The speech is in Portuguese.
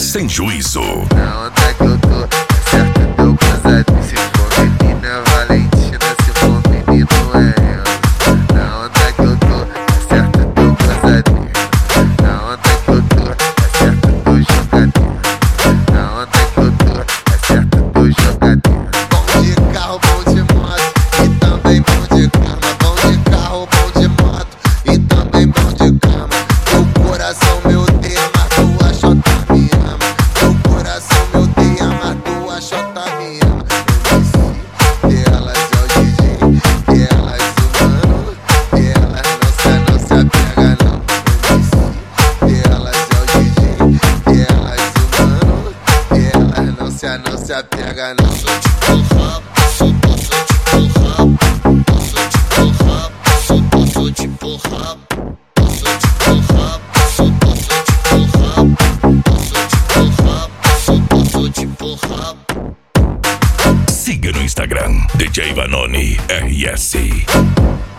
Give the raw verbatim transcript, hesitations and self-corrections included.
sem juízo. Na onda que eu tô, acerta teu cruzado. Se for menina é Valentina, se for menino é eu. Na onda que eu tô, acerta teu cruzado. Na onda que eu tô, acerta teu jogador. Na onda que eu tô, acerta teu jogador. Bom de carro, bom de moto e também bom de cama. Bom de carro, bom de moto e também bom de cama. Teu coração me odeia, mas tua chota me ama. Teu coração me odeia, mas tua chota me ama. M C delas é o D J, delas o mano, delas não se, não se apega não. M C delas é o D J, delas o mano, delas não se, não se apega não. Sou tipo rap, sou, sou tipo rap, sou tipo rap, sou, sou tipo rap, sou tipo rap, sou, sou tipo rap, sou tipo rap, sou, sou tipo rap. Siga no Instagram, D J Vanoni R S.